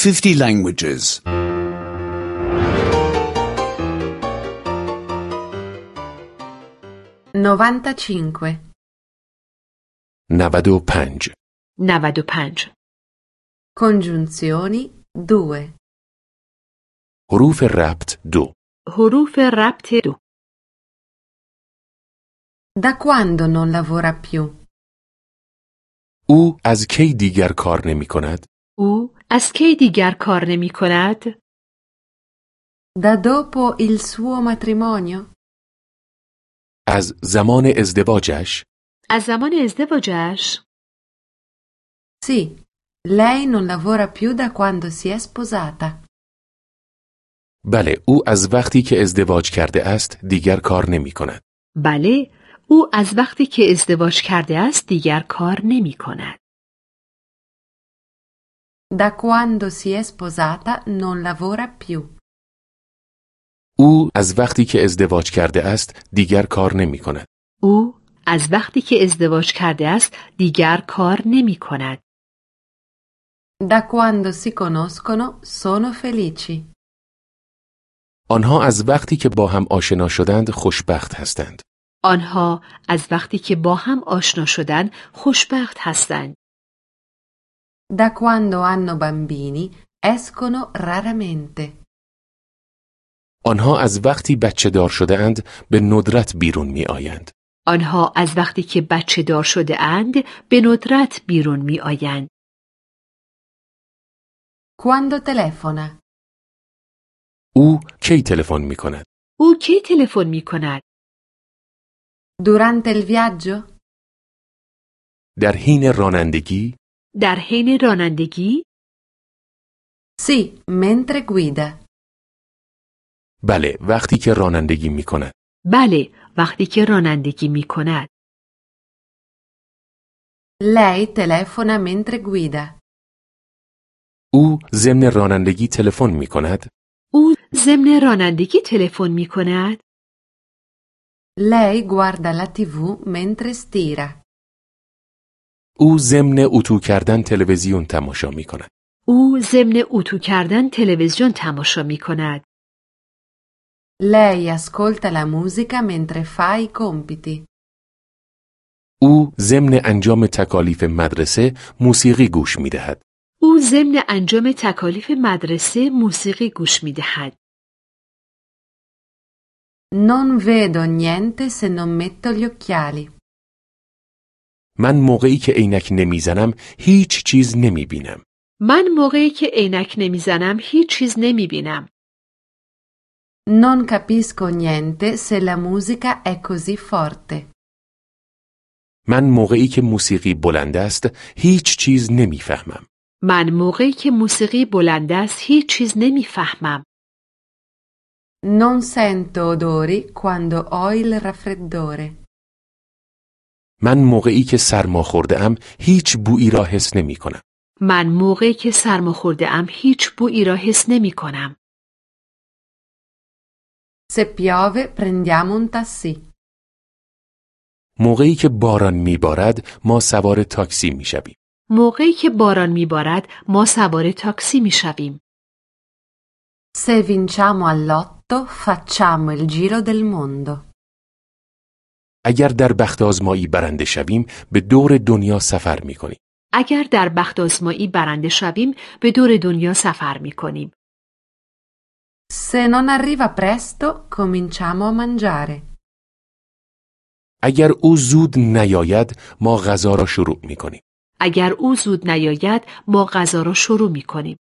50 languages. 95 95 95 Congiunzioni 2 حروف ربط 2 حروف ربط 2 Da quando non lavora più? او از کی دیگر کار نمی کند؟ او از کی دیگر کار نمی کند؟ Da dopo il suo matrimonio? از زمان ازدواجش؟ از زمان ازدواجش؟ Sì, lei non lavora più da quando si è sposata. بله، او از وقتی که ازدواج کرده است دیگر کار نمی کند. بله، او از وقتی که ازدواج کرده است دیگر کار نمی کند. Da quando si è sposata non lavora più. او از وقتی که ازدواج کرده است دیگر کار نمی کند. او از وقتی که ازدواج کرده است دیگر کار نمی کند. Da quando si conoscono sono felici. آنها از وقتی که با هم آشنا شدند خوشبخت هستند. آنها از وقتی که با هم آشنا شدند خوشبخت هستند. Da quando hanno bambini escono raramente. آنها از وقتی بچه دار شده اند به ندرت بیرون می آیند. آنها از وقتی که بچه دار شده اند به ندرت بیرون می آیند. Quando telefona? او کی تلفن می کند؟ او کی تلفن می کند؟ Durante il viaggio? در حین رانندگی؟ در حین رانندگی؟ Sì, mentre guida. بله، وقتی که رانندگی می کند. بله، وقتی که رانندگی می کند. Lei telefona mentre guida. او ضمن رانندگی تلفن می کند. او ضمن رانندگی تلفن می کند. Lei guarda la TV mentre stira. او ضمن اتو کردن تلویزیون تماشا می کند. او ضمن اتو کردن تلویزیون تماشا می کند. Lei ascolta la musica mentre fa i compiti. او ضمن انجام تکالیف مدرسه موسیقی گوش می دهد. او ضمن انجام تکالیف مدرسه موسیقی گوش می دهد. Non vedo niente se non metto gli occhiali. من موقعی که عینک نمیزنم هیچ چیز نمی بینم. من موقعی که عینک نمیزنم هیچ چیز نمی بینم. Non capisco niente se la musica è così forte. من موقعی که موسیقی بلند است هیچ چیز نمیفهمم. من موقعی که موسیقی بلند است هیچ چیز نمیفهمم. Non sento odori quando ho il raffreddore. من موقعی که سرما خورده ام هیچ بویی را حس نمی کنم. من موقعی که سرما خورده ام هیچ بویی را حس نمی کنم. Se piove prendiamo un taxi. موقعی که باران میبارد ما سوار تاکسی میشویم. موقعی که باران میبارد ما سوار تاکسی میشویم. Se vinciamo all'otto facciamo il giro del mondo. اگر در بخت آزمایی برنده شویم به دور دنیا سفر میکنیم. اگر در بخت آزمایی برنده شویم به دور دنیا سفر میکنیم. Se non arriva presto cominciamo a mangiare. اگر او زود نیاید ما غذا را شروع میکنیم. اگر او زود نیاید ما غذا را شروع میکنیم.